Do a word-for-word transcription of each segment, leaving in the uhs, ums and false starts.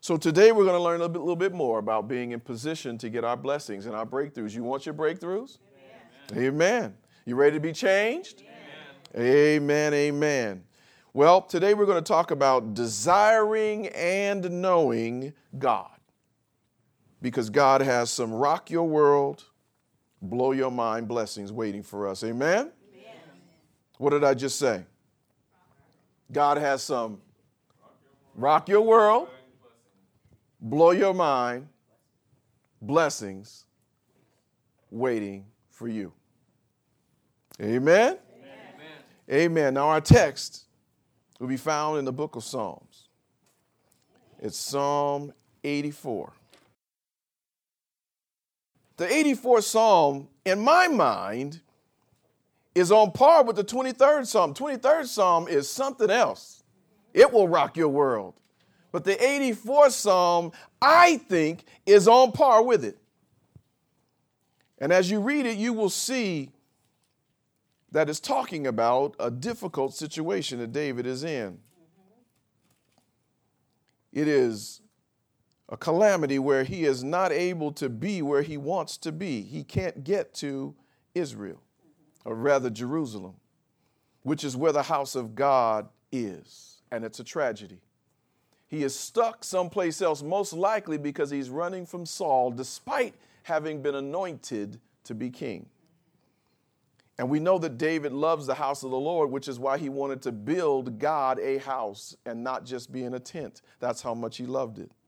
So today we're going to learn a little bit, little bit more about being in position to get our blessings and our breakthroughs. You want your breakthroughs? Amen. Amen. You ready to be changed? Amen. Amen. Amen. Well, today we're going to talk about desiring and knowing God. Because God has some rock your world, blow your mind blessings waiting for us. Amen? Amen. What did I just say? God has some rock your world, blow your mind blessings waiting for you. Amen? Amen? Amen. Now our text will be found in the book of Psalms. It's Psalm eighty-four. The eighty-fourth Psalm, in my mind, is on par with the twenty-third Psalm. twenty-third Psalm is something else. It will rock your world. But the eighty-fourth Psalm, I think, is on par with it. And as you read it, you will see that it's talking about a difficult situation that David is in. It is a calamity where he is not able to be where he wants to be. He can't get to Israel, or rather Jerusalem, which is where the house of God is. And it's a tragedy. He is stuck someplace else, most likely because he's running from Saul, despite having been anointed to be king. And we know that David loves the house of the Lord, which is why he wanted to build God a house and not just be in a tent. That's how much he loved it.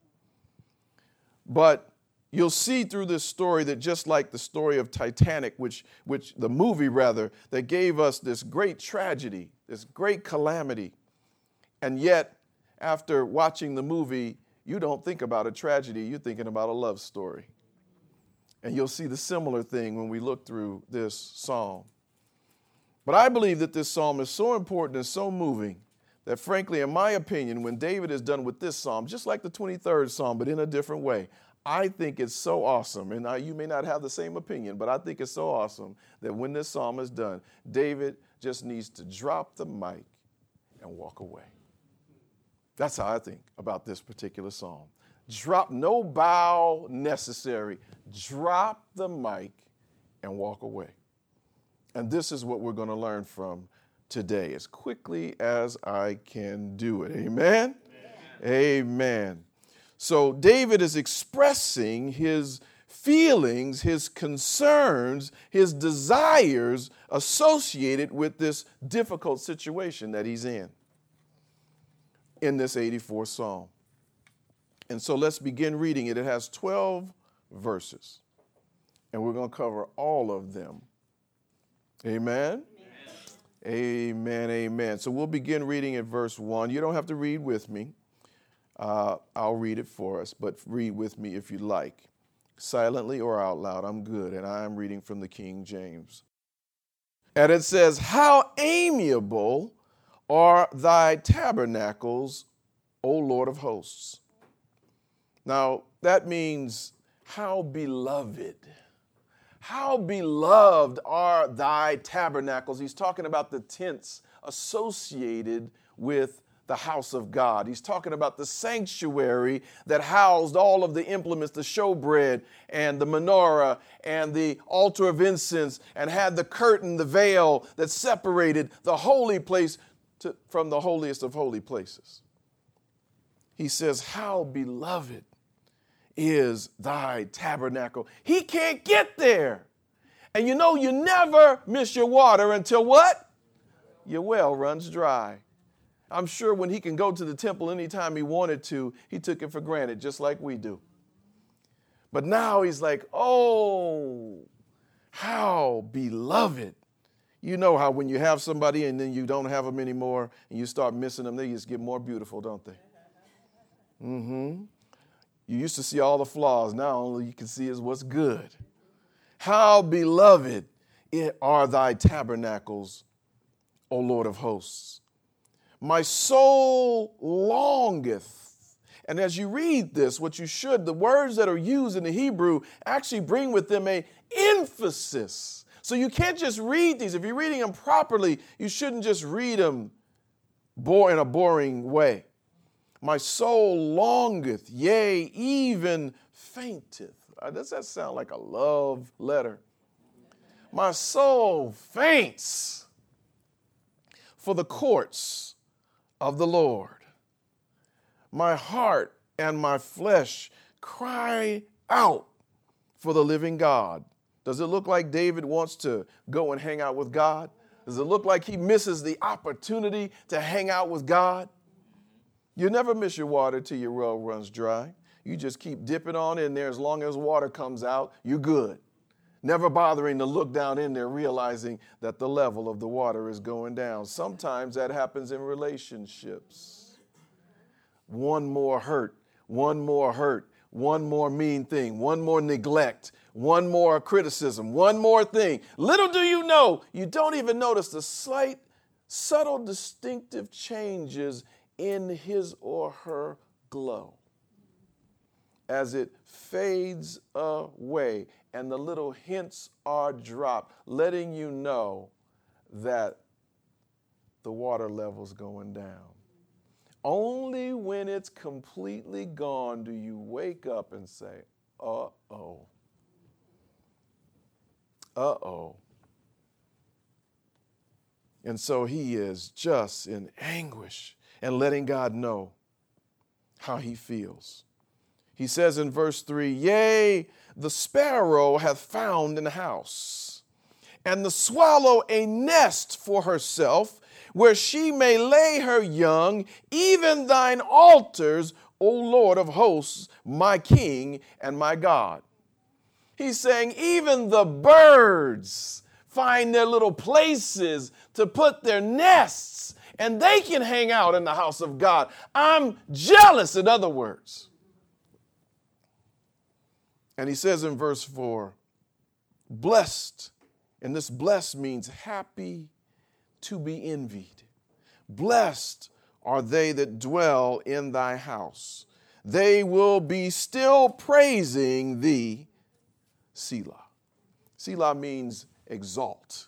But you'll see through this story that just like the story of Titanic, which, which the movie rather, that gave us this great tragedy, this great calamity. And yet, after watching the movie, you don't think about a tragedy, you're thinking about a love story. And you'll see the similar thing when we look through this psalm. But I believe that this psalm is so important and so moving that, frankly, in my opinion, when David is done with this psalm, just like the twenty-third Psalm, but in a different way, I think it's so awesome. And I, you may not have the same opinion, but I think it's so awesome that when this psalm is done, David just needs to drop the mic and walk away. That's how I think about this particular psalm. Drop, no bow necessary. Drop the mic and walk away. And this is what we're going to learn from today as quickly as I can do it. Amen? Amen. Amen. So David is expressing his feelings, his concerns, his desires associated with this difficult situation that he's in, in this eighty-fourth Psalm. And so let's begin reading it. It has twelve verses, and we're going to cover all of them. Amen? Amen? Amen, amen. So we'll begin reading at verse one. You don't have to read with me. Uh, I'll read it for us, but read with me if you like. Silently or out loud, I'm good, and I am reading from the King James. And it says, "How amiable are thy tabernacles, O Lord of hosts." Now, that means how beloved. How beloved are thy tabernacles. He's talking about the tents associated with the house of God. He's talking about the sanctuary that housed all of the implements, the showbread and the menorah and the altar of incense, and had the curtain, the veil that separated the holy place to, from the holiest of holy places. He says, how beloved is thy tabernacle. He can't get there. And you know, you never miss your water until what? Your well runs dry. I'm sure when he can go to the temple anytime he wanted to, he took it for granted, just like we do. But now he's like, oh, how beloved. You know how when you have somebody and then you don't have them anymore and you start missing them, they just get more beautiful, don't they? Mm-hmm. You used to see all the flaws. Now all you can see is what's good. How beloved are thy tabernacles, O Lord of hosts. My soul longeth. And as you read this, what you should, the words that are used in the Hebrew actually bring with them a emphasis. So you can't just read these. If you're reading them properly, you shouldn't just read them in a boring way. My soul longeth, yea, even fainteth. Uh, Does that sound like a love letter? My soul faints for the courts of the Lord. My heart and my flesh cry out for the living God. Does it look like David wants to go and hang out with God? Does it look like he misses the opportunity to hang out with God? You never miss your water till your well runs dry. You just keep dipping on in there. As long as water comes out, you're good. Never bothering to look down in there, realizing that the level of the water is going down. Sometimes that happens in relationships. One more hurt, one more hurt, one more mean thing, one more neglect, one more criticism, one more thing. Little do you know, you don't even notice the slight, subtle, distinctive changes in his or her glow as it fades away and the little hints are dropped, letting you know that the water level's going down. Only when it's completely gone do you wake up and say, uh-oh, uh-oh. And so he is just in anguish and letting God know how he feels. He says in verse three, yea, the sparrow hath found an house, and the swallow a nest for herself, where she may lay her young, even thine altars, O Lord of hosts, my King and my God. He's saying even the birds find their little places to put their nests, and they can hang out in the house of God. I'm jealous, in other words. And he says in verse four, blessed, and this blessed means happy to be envied. Blessed are they that dwell in thy house. They will be still praising thee, Selah. Selah means exalt.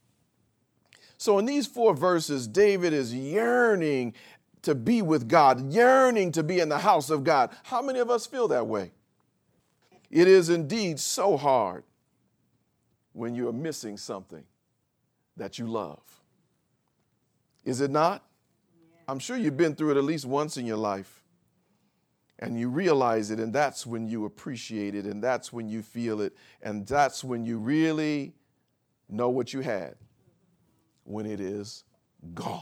So in these four verses, David is yearning to be with God, yearning to be in the house of God. How many of us feel that way? It is indeed so hard when you are missing something that you love. Is it not? Yeah. I'm sure you've been through it at least once in your life. And you realize it, and that's when you appreciate it, and that's when you feel it, and that's when you really know what you had, when it is gone.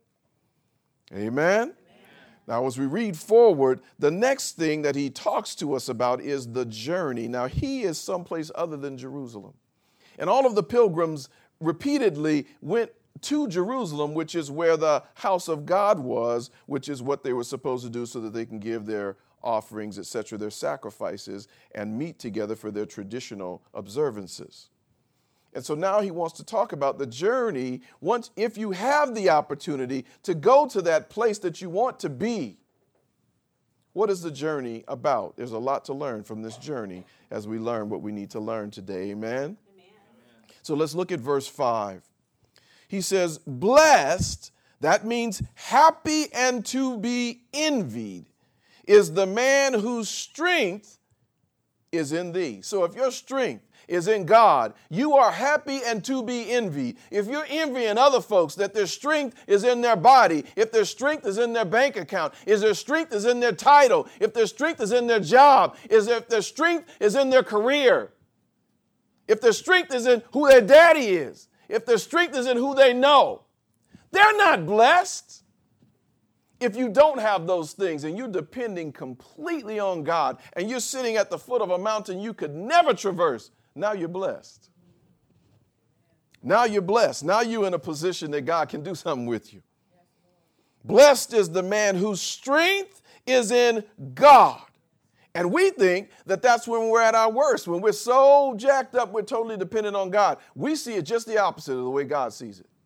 Amen? Now, as we read forward, the next thing that he talks to us about is the journey. Now, he is someplace other than Jerusalem. And all of the pilgrims repeatedly went to Jerusalem, which is where the house of God was, which is what they were supposed to do so that they can give their offerings, et cetera, their sacrifices, and meet together for their traditional observances. And so now he wants to talk about the journey. Once, if you have the opportunity to go to that place that you want to be, what is the journey about? There's a lot to learn from this journey as we learn what we need to learn today. Amen? Amen. So let's look at verse five. He says, blessed, that means happy and to be envied, is the man whose strength is in thee. So if your strength is in God, you are happy and to be envied. If you're envying other folks that their strength is in their body, if their strength is in their bank account, is their strength is in their title, if their strength is in their job, is if their strength is in their career, if their strength is in who their daddy is, if their strength is in who they know, they're not blessed. If you don't have those things and you're depending completely on God and you're sitting at the foot of a mountain you could never traverse, now you're blessed. Now you're blessed. Now you're in a position that God can do something with you. Blessed is the man whose strength is in God. And we think that that's when we're at our worst, when we're so jacked up, we're totally dependent on God. We see it just the opposite of the way God sees it.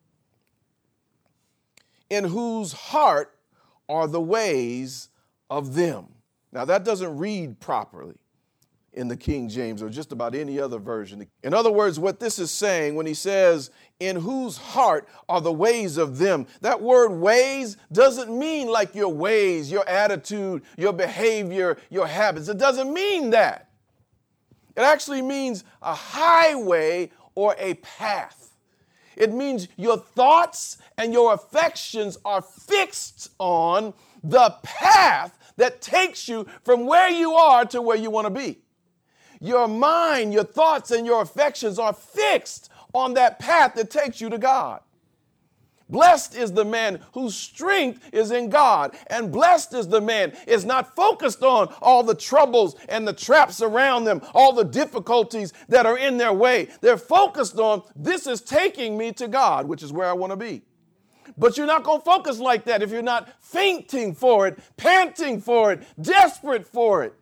In whose heart are the ways of them. Now that doesn't read properly. in the King James or just about any other version. In other words, what this is saying when he says, in whose heart are the ways of them, that word ways doesn't mean like your ways, your attitude, your behavior, your habits. It doesn't mean that. It actually means a highway or a path. It means your thoughts and your affections are fixed on the path that takes you from where you are to where you want to be. Your mind, your thoughts, and your affections are fixed on that path that takes you to God. Blessed is the man whose strength is in God, and blessed is the man is not focused on all the troubles and the traps around them, all the difficulties that are in their way. They're focused on, this is taking me to God, which is where I want to be. But you're not going to focus like that if you're not fainting for it, panting for it, desperate for it.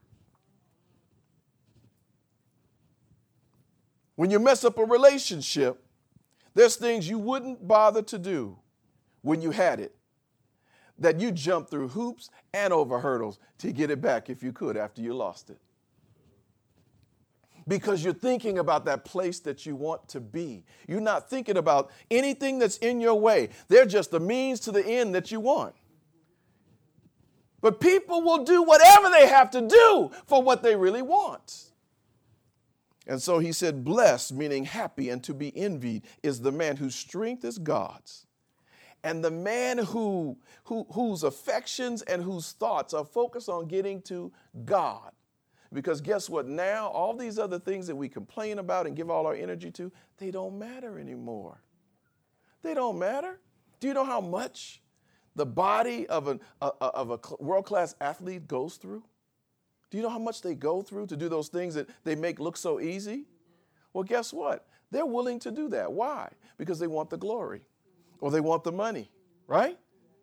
When you mess up a relationship, there's things you wouldn't bother to do when you had it, that you jump through hoops and over hurdles to get it back if you could after you lost it. Because you're thinking about that place that you want to be. You're not thinking about anything that's in your way. They're just the means to the end that you want. But people will do whatever they have to do for what they really want. And so he said, blessed, meaning happy and to be envied, is the man whose strength is God's. And the man who, who whose affections and whose thoughts are focused on getting to God. Because guess what? Now, all these other things that we complain about and give all our energy to, they don't matter anymore. They don't matter. Do you know how much the body of, an, a, of a world-class athlete goes through? Do you know how much they go through to do those things that they make look so easy? Well, guess what? They're willing to do that. Why? Because they want the glory or they want the money, right?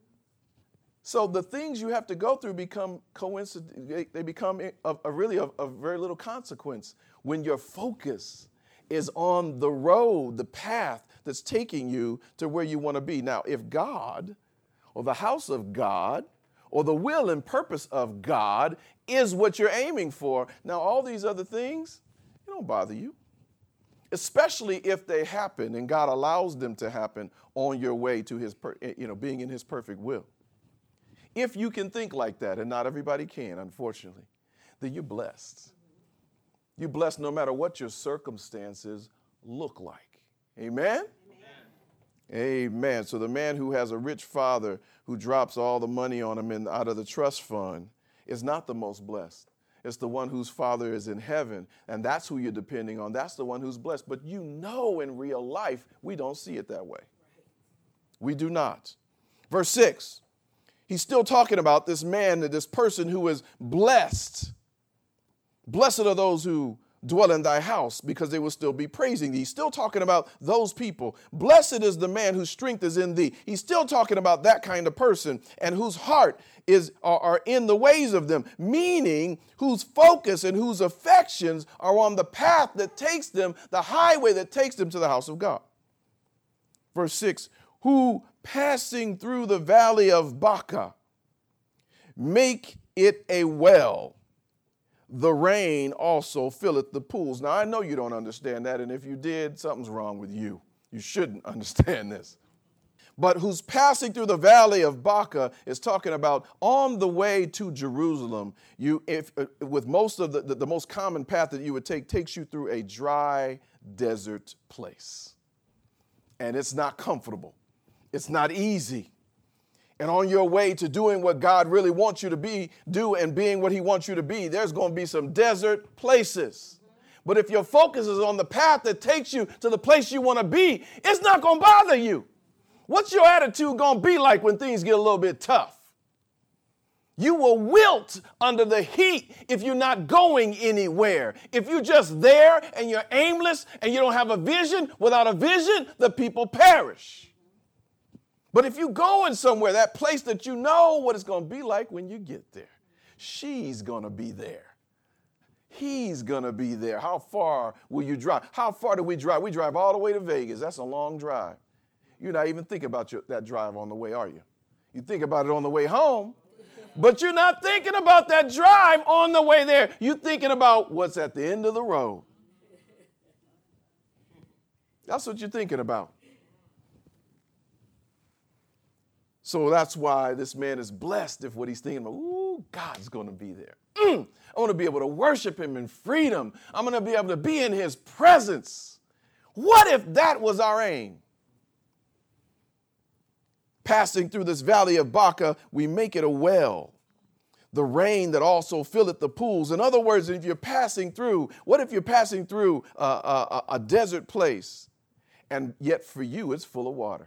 So the things you have to go through become coincident. They, they become a, a really of, of very little consequence when your focus is on the road, the path that's taking you to where you want to be. Now, if God or the house of God or the will and purpose of God is what you're aiming for, now all these other things, they don't bother you. Especially if they happen and God allows them to happen on your way to his, per, you know, being in his perfect will. If you can think like that, and not everybody can, unfortunately, then you're blessed. You're blessed no matter what your circumstances look like. Amen? Amen. Amen. So the man who has a rich father who drops all the money on him in, out of the trust fund is not the most blessed. It's the one whose father is in heaven, and that's who you're depending on. That's the one who's blessed. But you know in real life, we don't see it that way. We do not. Verse six, he's still talking about this man, this person who is blessed. Blessed are those who dwell in thy house, because they will still be praising thee. He's still talking about those people. Blessed is the man whose strength is in thee. He's still talking about that kind of person, and whose heart is are, are in the ways of them, meaning whose focus and whose affections are on the path that takes them, the highway that takes them to the house of God. Verse six, who passing through the valley of Baca make it a well. The rain also filleth the pools. Now, I know you don't understand that, and if you did, something's wrong with you. You shouldn't understand this. But who's passing through the valley of Baca is talking about on the way to Jerusalem. You, if uh, with most of the, the, the most common path that you would take takes you through a dry desert place. And it's not comfortable. It's not easy. And on your way to doing what God really wants you to be, do and being what he wants you to be, there's going to be some desert places. But if your focus is on the path that takes you to the place you want to be, it's not going to bother you. What's your attitude going to be like when things get a little bit tough? You will wilt under the heat if you're not going anywhere. If you're just there and you're aimless and you don't have a vision, without a vision, the people perish. But if you're going somewhere, that place that you know what it's going to be like when you get there, she's going to be there. He's going to be there. How far will you drive? How far do we drive? We drive all the way to Vegas. That's a long drive. You're not even thinking about your, that drive on the way, are you? You think about it on the way home, But you're not thinking about that drive on the way there. You're thinking about what's at the end of the road. That's what you're thinking about. So that's why this man is blessed if what he's thinking about, ooh, God's going to be there. Mm, I want to be able to worship him in freedom. I'm going to be able to be in his presence. What if that was our aim? Passing through this valley of Baca, we make it a well. The rain that also filleth the pools. In other words, if you're passing through, what if you're passing through a, a, a desert place, and yet for you it's full of water?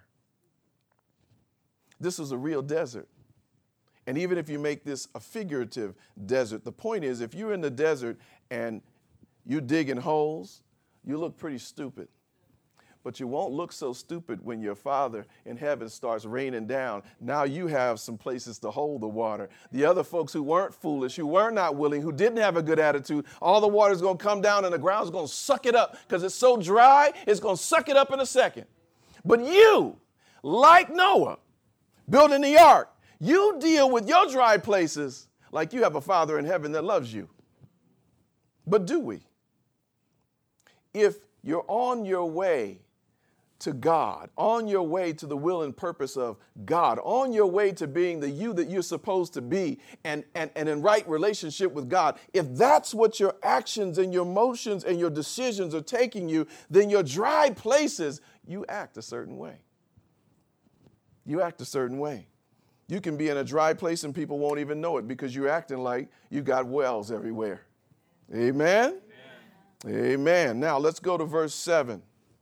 This is a real desert. And even if you make this a figurative desert, the point is, if you're in the desert and you're digging holes, you look pretty stupid. But you won't look so stupid when your Father in heaven starts raining down. Now you have some places to hold the water. The other folks who weren't foolish, who were not willing, who didn't have a good attitude, all the water's going to come down and the ground's going to suck it up because it's so dry, it's going to suck it up in a second. But you, like Noah, building the ark, you deal with your dry places like you have a Father in heaven that loves you. But do we? If you're on your way to God, on your way to the will and purpose of God, on your way to being the you that you're supposed to be and, and, and in right relationship with God, if that's what your actions and your motions and your decisions are taking you, then your dry places, you act a certain way. You act a certain way. You can be in a dry place and people won't even know it because you're acting like you got wells everywhere. Amen? Amen. Amen. Now let's go to verse seven.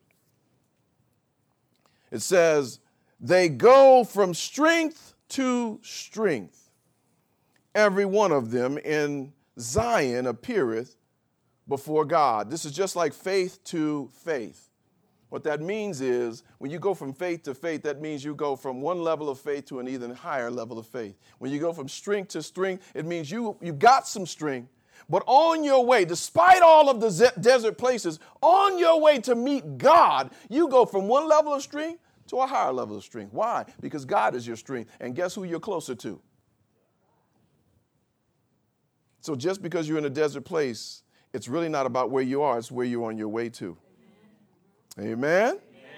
It says, they go from strength to strength. Every one of them in Zion appeareth before God. This is just like faith to faith. What that means is when you go from faith to faith, that means you go from one level of faith to an even higher level of faith. When you go from strength to strength, it means you, you got some strength. But on your way, despite all of the ze- desert places, on your way to meet God, you go from one level of strength to a higher level of strength. Why? Because God is your strength. And guess who you're closer to? So just because you're in a desert place, it's really not about where you are. It's where you're on your way to. Amen? Amen.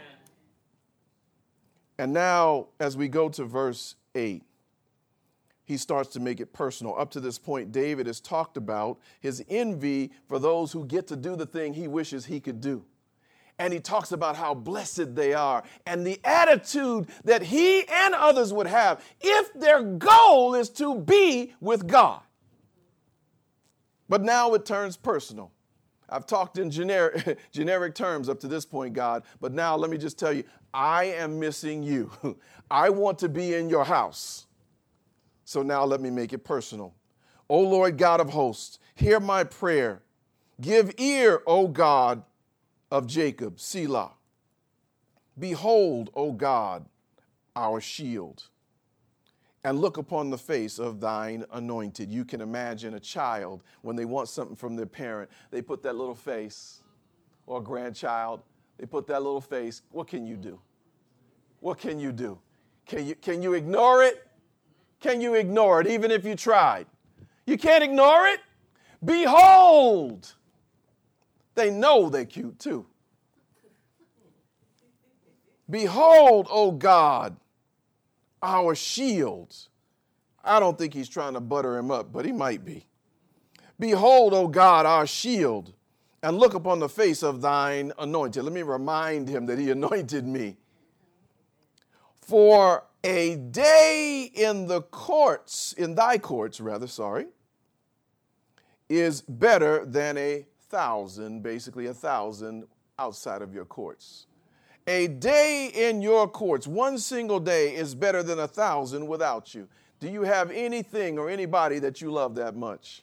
And now, as we go to verse eight, he starts to make it personal. Up to this point, David has talked about his envy for those who get to do the thing he wishes he could do. And he talks about how blessed they are and the attitude that he and others would have if their goal is to be with God. But now it turns personal. I've talked in generic, generic terms up to this point, God, but now let me just tell you, I am missing you. I want to be in your house. So now let me make it personal. O Lord God of hosts, hear my prayer. Give ear, O God of Jacob, Selah. Behold, O God, our shield, and look upon the face of thine anointed. You can imagine a child, when they want something from their parent, they put that little face, or a grandchild, they put that little face. What can you do? What can you do? Can you, can you ignore it? Can you ignore it, even if you tried? You can't ignore it? Behold! They know they're cute too. Behold, O God, our shield. I don't think he's trying to butter him up, but he might be. Behold, O God, our shield, and look upon the face of thine anointed. Let me remind him that he anointed me. For a day in the courts, in thy courts, rather, sorry, is better than a thousand, basically a thousand outside of your courts. A day in your courts, one single day, is better than a thousand without you. Do you have anything or anybody that you love that much?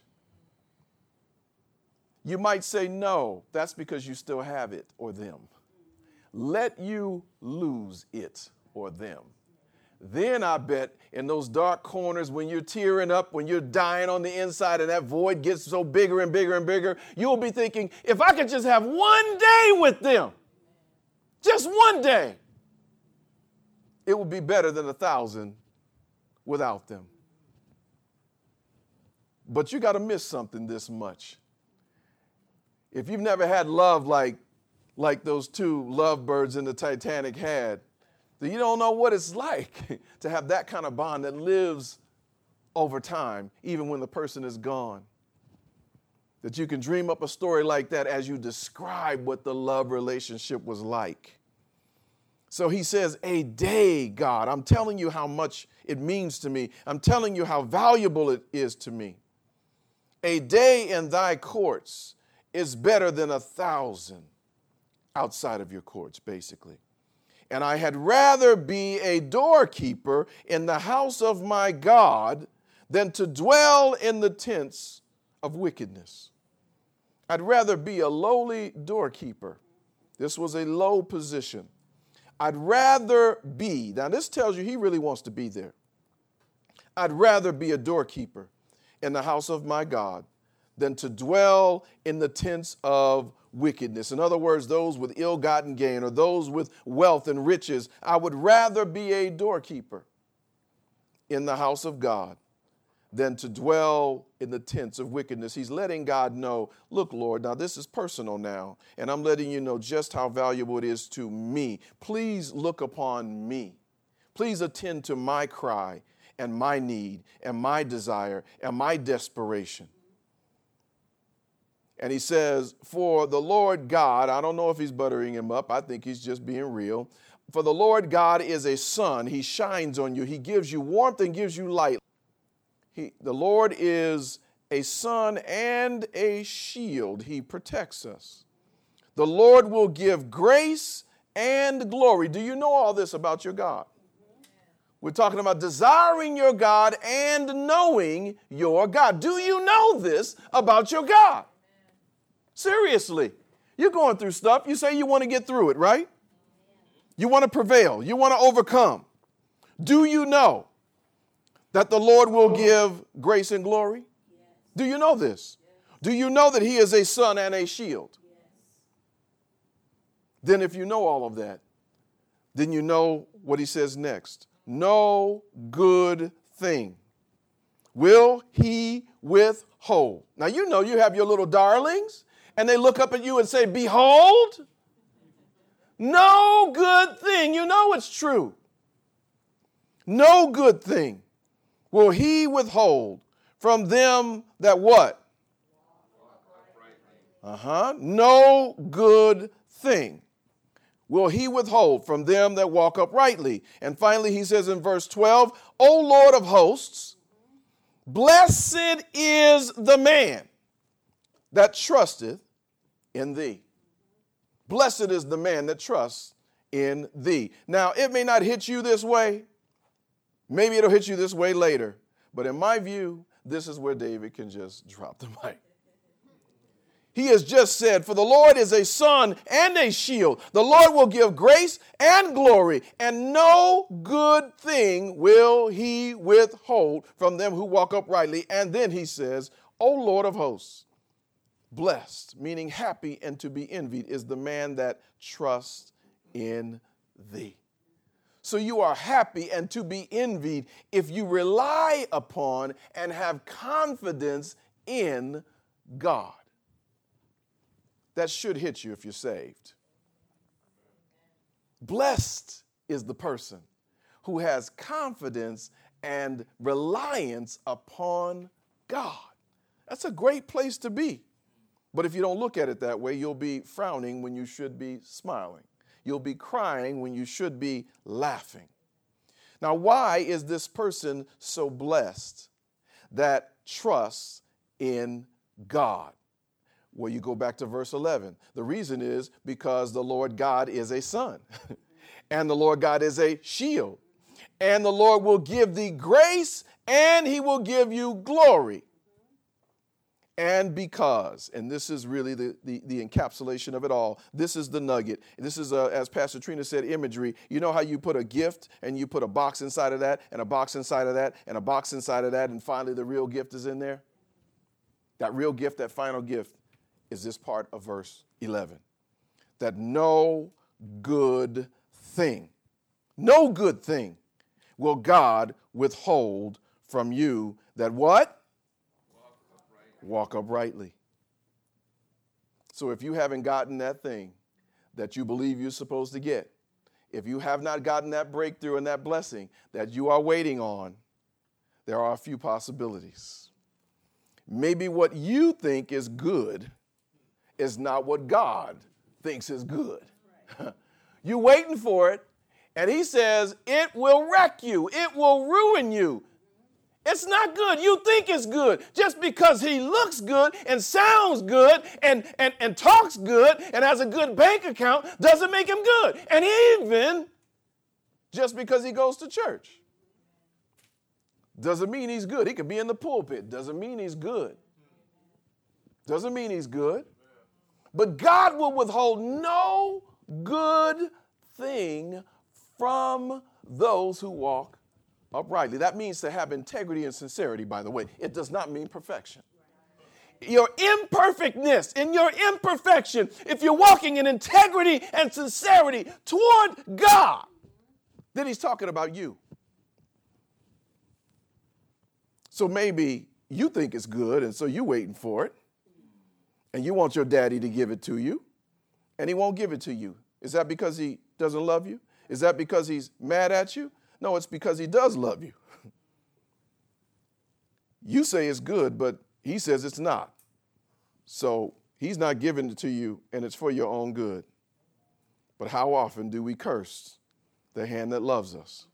You might say no. That's because you still have it or them. Let you lose it or them. Then I bet in those dark corners when you're tearing up, when you're dying on the inside and that void gets so bigger and bigger and bigger, you'll be thinking, if I could just have one day with them, just one day, it would be better than a thousand without them. But you got to miss something this much. If you've never had love like, like those two lovebirds in the Titanic had, then you don't know what it's like to have that kind of bond that lives over time, even when the person is gone. That you can dream up a story like that as you describe what the love relationship was like. So he says, a day, God, I'm telling you how much it means to me. I'm telling you how valuable it is to me. A day in thy courts is better than a thousand outside of your courts, basically. And I had rather be a doorkeeper in the house of my God than to dwell in the tents of wickedness. I'd rather be a lowly doorkeeper. This was a low position. I'd rather be, now this tells you he really wants to be there. I'd rather be a doorkeeper in the house of my God than to dwell in the tents of wickedness. In other words, those with ill-gotten gain or those with wealth and riches. I would rather be a doorkeeper in the house of God than to dwell in the tents of wickedness. He's letting God know, look, Lord, now this is personal now, and I'm letting you know just how valuable it is to me. Please look upon me. Please attend to my cry and my need and my desire and my desperation. And he says, for the Lord God, I don't know if he's buttering him up. I think he's just being real. For the Lord God is a sun. He shines on you. He gives you warmth and gives you light. He, the Lord is a sun and a shield. He protects us. The Lord will give grace and glory. Do you know all this about your God? We're talking about desiring your God and knowing your God. Do you know this about your God? Seriously. You're going through stuff. You say you want to get through it, right? You want to prevail. You want to overcome. Do you know that the Lord will give grace and glory? Yes. Do you know this? Yes. Do you know that he is a sun and a shield? Yes. Then if you know all of that, then you know what he says next. No good thing will he withhold. Now, you know you have your little darlings, and they look up at you and say, behold, no good thing. You know it's true. No good thing will he withhold from them that what? Uh-huh. No good thing will he withhold from them that walk uprightly. And finally, he says in verse twelve, O Lord of hosts, blessed is the man that trusteth in thee. Blessed is the man that trusts in thee. Now, it may not hit you this way. Maybe it'll hit you this way later. But in my view, this is where David can just drop the mic. He has just said, for the Lord is a sun and a shield. The Lord will give grace and glory, and no good thing will he withhold from them who walk uprightly. And then he says, O Lord of hosts, blessed, meaning happy and to be envied, is the man that trusts in thee. So you are happy and to be envied if you rely upon and have confidence in God. That should hit you if you're saved. Blessed is the person who has confidence and reliance upon God. That's a great place to be. But if you don't look at it that way, you'll be frowning when you should be smiling. You'll be crying when you should be laughing. Now, why is this person so blessed that trusts in God? Well, you go back to verse eleven. The reason is because the Lord God is a sun, and the Lord God is a shield, and the Lord will give thee grace, and he will give you glory. And because, and this is really the, the, the encapsulation of it all, this is the nugget. This is, uh, as Pastor Trina said, imagery. You know how you put a gift and you put a box inside of that and a box inside of that and a box inside of that, and finally the real gift is in there? That real gift, that final gift, is this part of verse eleven. That no good thing, no good thing will God withhold from you that what? Walk uprightly. So if you haven't gotten that thing that you believe you're supposed to get, if you have not gotten that breakthrough and that blessing that you are waiting on, there are a few possibilities. Maybe what you think is good is not what God thinks is good. You're waiting for it, and he says it will wreck you. It will ruin you. It's not good. You think it's good. Just because he looks good and sounds good and, and, and talks good and has a good bank account doesn't make him good. And even just because he goes to church doesn't mean he's good. He could be in the pulpit. Doesn't mean he's good. Doesn't mean he's good. But God will withhold no good thing from those who walk uprightly. That means to have integrity and sincerity, by the way. It does not mean perfection. Your imperfectness, in your imperfection, if you're walking in integrity and sincerity toward God, then he's talking about you. So maybe you think it's good, and so you're waiting for it, and you want your daddy to give it to you, and he won't give it to you. Is that because he doesn't love you? Is that because he's mad at you? No, it's because he does love you. You say it's good, but he says it's not. So he's not giving it to you, and it's for your own good. But how often do we curse the hand that loves us?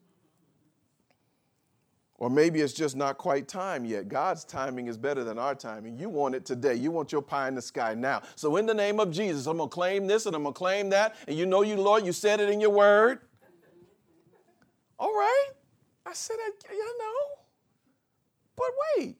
Or maybe it's just not quite time yet. God's timing is better than our timing. You want it today. You want your pie in the sky now. So in the name of Jesus, I'm going to claim this and I'm going to claim that. And you know you, Lord, you said it in your word. All right. I said, I, you know. But wait.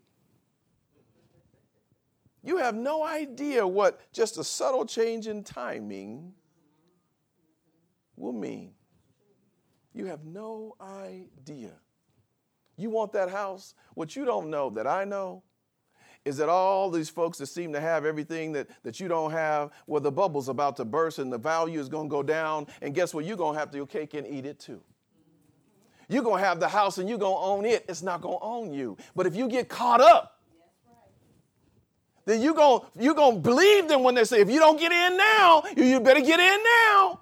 You have no idea what just a subtle change in timing will mean. You have no idea. You want that house? What you don't know that I know is that all these folks that seem to have everything that, that you don't have, well, the bubble's about to burst and the value is going to go down. And guess what? You're going to have to your cake and eat it too. You're going to have the house and you're going to own it. It's not going to own you. But if you get caught up, then you're going you're going to believe them when they say, if you don't get in now, you, you better get in now.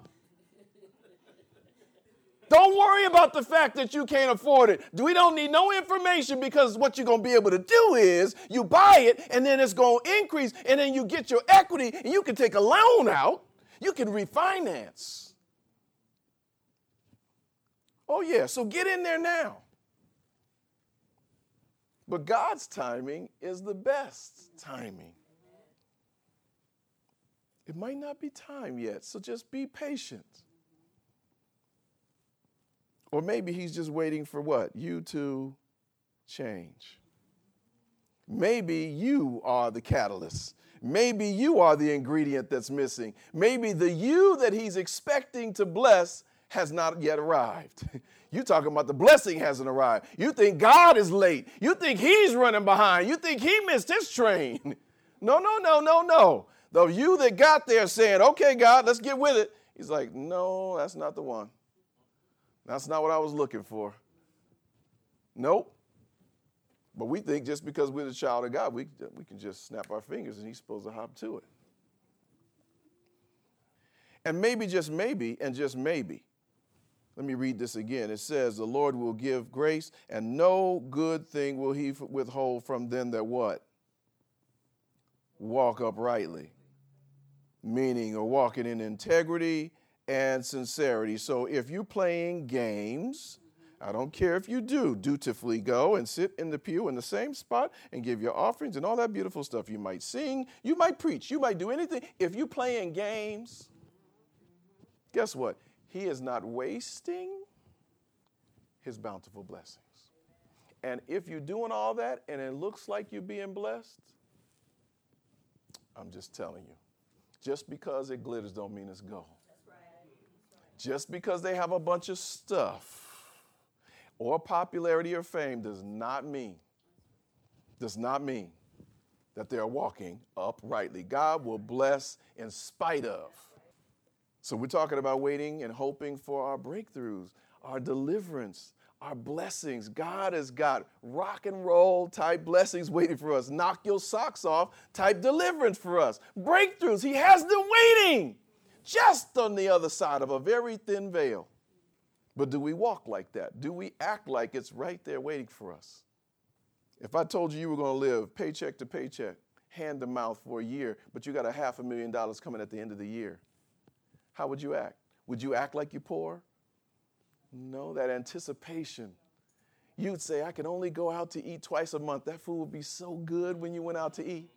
Don't worry about the fact that you can't afford it. We don't need no information, because what you're going to be able to do is you buy it and then it's going to increase, and then you get your equity and you can take a loan out. You can refinance. Oh, yeah, so get in there now. But God's timing is the best timing. It might not be time yet, so just be patient. Or maybe he's just waiting for what? You to change. Maybe you are the catalyst. Maybe you are the ingredient that's missing. Maybe the you that he's expecting to bless has not yet arrived. You're talking about the blessing hasn't arrived. You think God is late. You think he's running behind. You think he missed his train. No, no, no, no, no. The you that got there saying, okay, God, let's get with it. He's like, no, that's not the one. That's not what I was looking for. Nope. But we think just because we're the child of God, we, we can just snap our fingers and he's supposed to hop to it. And maybe, just maybe, and just maybe, let me read this again. It says, the Lord will give grace, and no good thing will he withhold from them that what? Walk uprightly. Meaning, or walking in integrity and sincerity. So if you're playing games, I don't care if you do, dutifully go and sit in the pew in the same spot and give your offerings and all that beautiful stuff. You might sing, you might preach, you might do anything. If you're playing games, guess what? He is not wasting his bountiful blessings. And if you're doing all that and it looks like you're being blessed, I'm just telling you, just because it glitters don't mean it's gold. Just because they have a bunch of stuff or popularity or fame does not mean, does not mean that they're walking uprightly. God will bless in spite of. So we're talking about waiting and hoping for our breakthroughs, our deliverance, are blessings. God has got rock and roll type blessings waiting for us. Knock your socks off type deliverance for us. Breakthroughs. He has them waiting just on the other side of a very thin veil. But do we walk like that? Do we act like it's right there waiting for us? If I told you you were going to live paycheck to paycheck, hand to mouth for a year, but you got a half a million dollars coming at the end of the year, how would you act? Would you act like you're poor? No, that anticipation. You'd say, I can only go out to eat twice a month. That food would be so good when you went out to eat.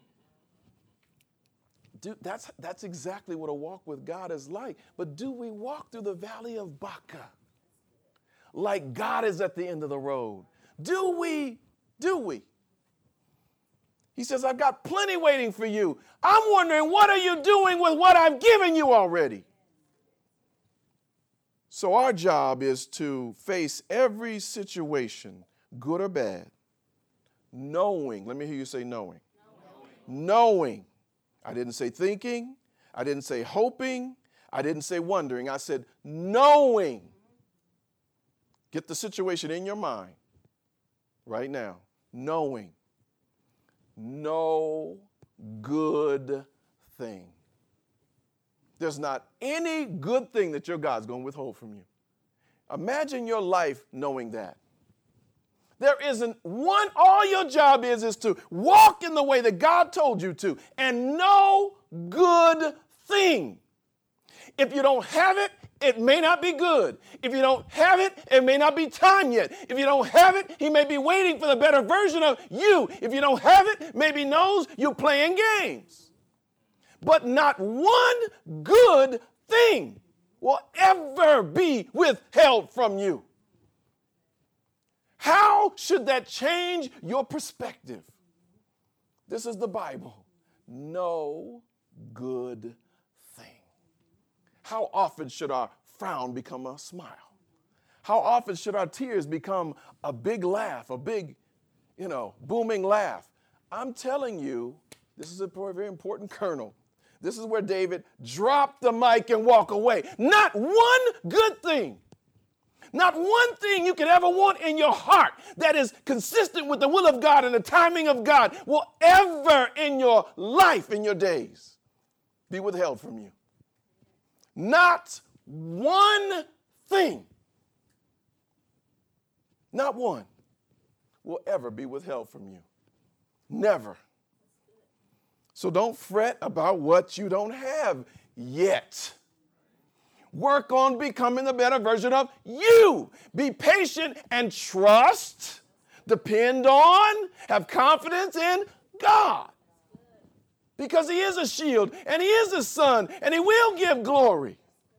Dude, that's, that's exactly what a walk with God is like. But do we walk through the valley of Baca like God is at the end of the road? Do we? Do we? He says, I've got plenty waiting for you. I'm wondering, what are you doing with what I've given you already? So our job is to face every situation, good or bad, knowing. Let me hear you say knowing. Knowing. Knowing. I didn't say thinking. I didn't say hoping. I didn't say wondering. I said knowing. Get the situation in your mind right now. Knowing no good thing. There's not any good thing that your God's going to withhold from you. Imagine your life knowing that. There isn't one, all your job is is to walk in the way that God told you to, and no good thing. If you don't have it, it may not be good. If you don't have it, it may not be time yet. If you don't have it, he may be waiting for the better version of you. If you don't have it, maybe knows you're playing games. But not one good thing will ever be withheld from you. How should that change your perspective? This is the Bible. No good thing. How often should our frown become a smile? How often should our tears become a big laugh, a big, you know, booming laugh? I'm telling you, this is a very important kernel. This is where David dropped the mic and walk away. Not one good thing. Not one thing you could ever want in your heart that is consistent with the will of God and the timing of God will ever in your life, in your days, be withheld from you. Not one thing, not one, will ever be withheld from you. Never. So don't fret about what you don't have yet. Work on becoming the better version of you. Be patient and trust, depend on, have confidence in God. Because he is a shield and he is a son and he will give glory.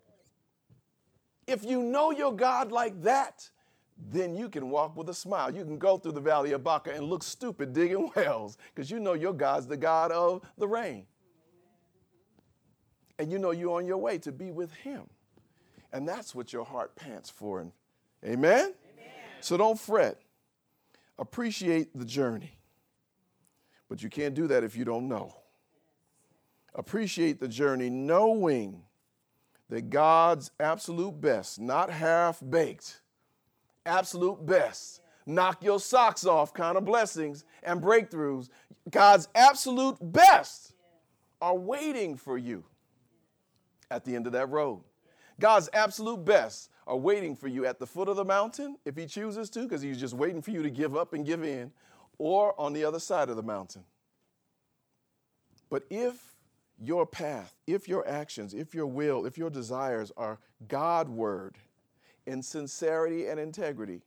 If you know your God like that, then you can walk with a smile. You can go through the valley of Baca and look stupid digging wells because you know your God's the God of the rain. And you know you're on your way to be with him. And that's what your heart pants for. Amen? Amen? So don't fret. Appreciate the journey. But you can't do that if you don't know. Appreciate the journey knowing that God's absolute best, not half-baked, absolute best, knock your socks off kind of blessings and breakthroughs, God's absolute best are waiting for you at the end of that road. God's absolute best are waiting for you at the foot of the mountain, if he chooses to, because he's just waiting for you to give up and give in, or on the other side of the mountain. But if your path, if your actions, if your will, if your desires are God-word in sincerity and integrity,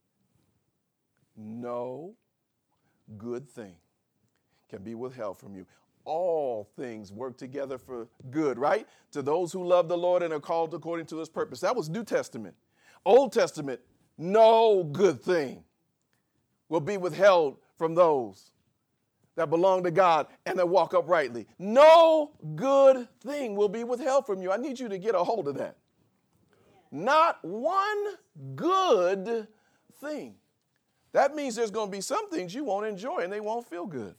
no good thing can be withheld from you. All things work together for good, right? To those who love the Lord and are called according to his purpose. That was New Testament. Old Testament, no good thing will be withheld from those that belong to God and that walk uprightly. No good thing will be withheld from you. I need you to get a hold of that. Not one good thing. That means there's going to be some things you won't enjoy and they won't feel good.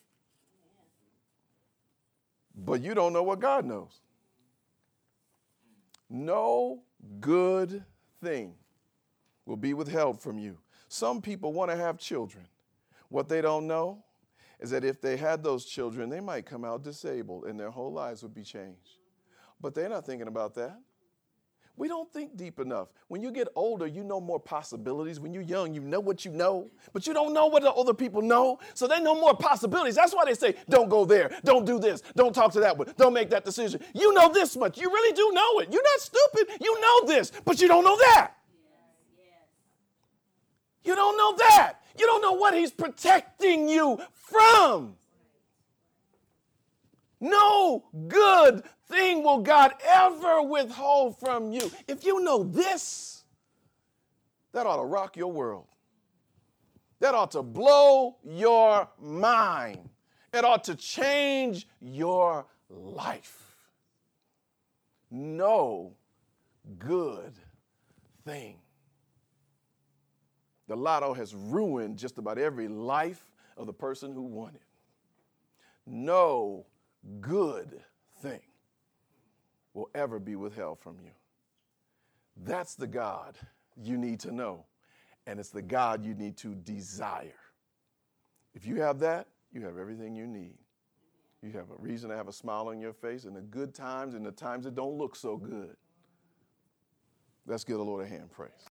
But you don't know what God knows. No good thing will be withheld from you. Some people want to have children. What they don't know is that if they had those children, they might come out disabled and their whole lives would be changed. But they're not thinking about that. We don't think deep enough. When you get older, you know more possibilities. When you're young, you know what you know, but you don't know what the other people know. So they know more possibilities. That's why they say, don't go there. Don't do this. Don't talk to that one. Don't make that decision. You know this much. You really do know it. You're not stupid. You know this, but you don't know that. Yes, yes. You don't know that. You don't know what he's protecting you from. No good thing will God ever withhold from you. If you know this, that ought to rock your world. That ought to blow your mind. It ought to change your life. No good thing. The lotto has ruined just about every life of the person who won it. No good thing will ever be withheld from you. That's the God you need to know, and it's the God you need to desire. If you have that, you have everything you need. You have a reason to have a smile on your face in the good times and the times that don't look so good. Let's give the Lord a hand praise.